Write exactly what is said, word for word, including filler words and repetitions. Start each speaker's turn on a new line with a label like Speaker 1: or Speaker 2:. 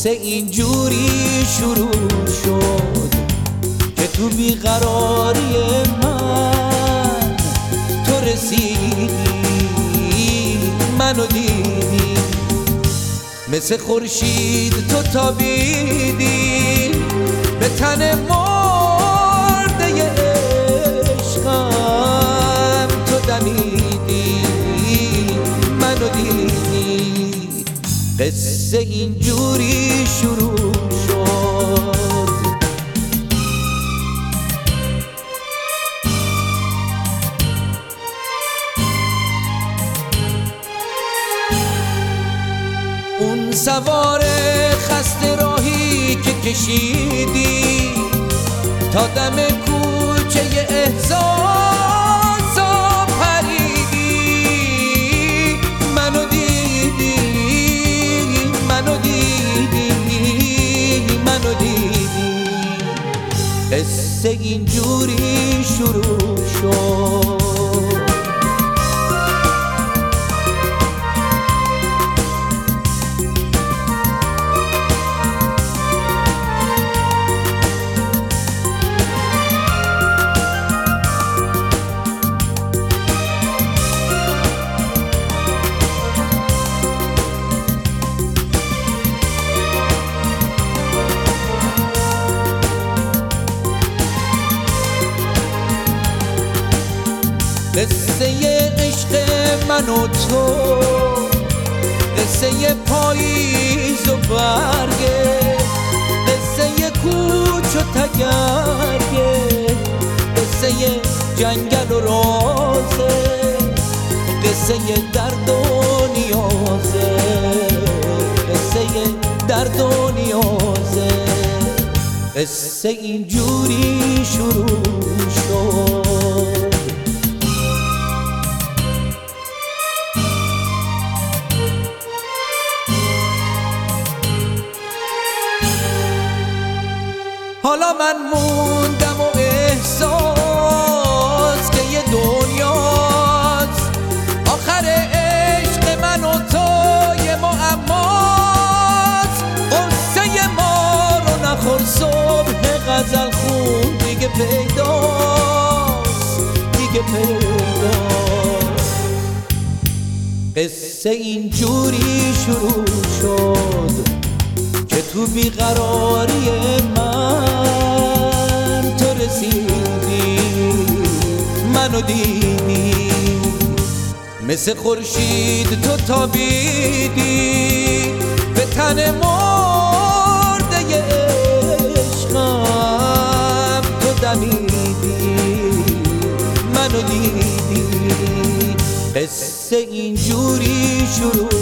Speaker 1: قصه اینجوری شروع شد که تو بیقراری من تو رسیدی، منو دیدی، مثل خورشید تو تابیدی به تن مرده عشقم، تو دمیدی، منو دیدی. قصه اینجوری شروع شد. اون سوار خسته راهی که کشیدی تا دم کوچه احساس پریدی، منو دیدی، منو دیدی، منو دیدی. قصه اینجوری شروع شد. قصه عشق من و تو، قصه پاییز و برگه، قصه کوچ و تگرگه، قصه جنگل و رازه، قصه درد و نیازه، قصه درد و نیازه. قصه اینجوری شروع شد. حالا من موندم و احساس که یه دنیاست، آخر عشق من و تو یه معماست. قصه ما رو نخور صبح غزل خون دیگه پیداست، دیگه پیداست. قصه اینجوری شروع شد که تو بیقراری من تو رسیدی، منو دیدی، مثل خورشید تو تابیدی به تن مرده عشقم، تو دمیدی، منو دیدی. قصه اینجوری شروع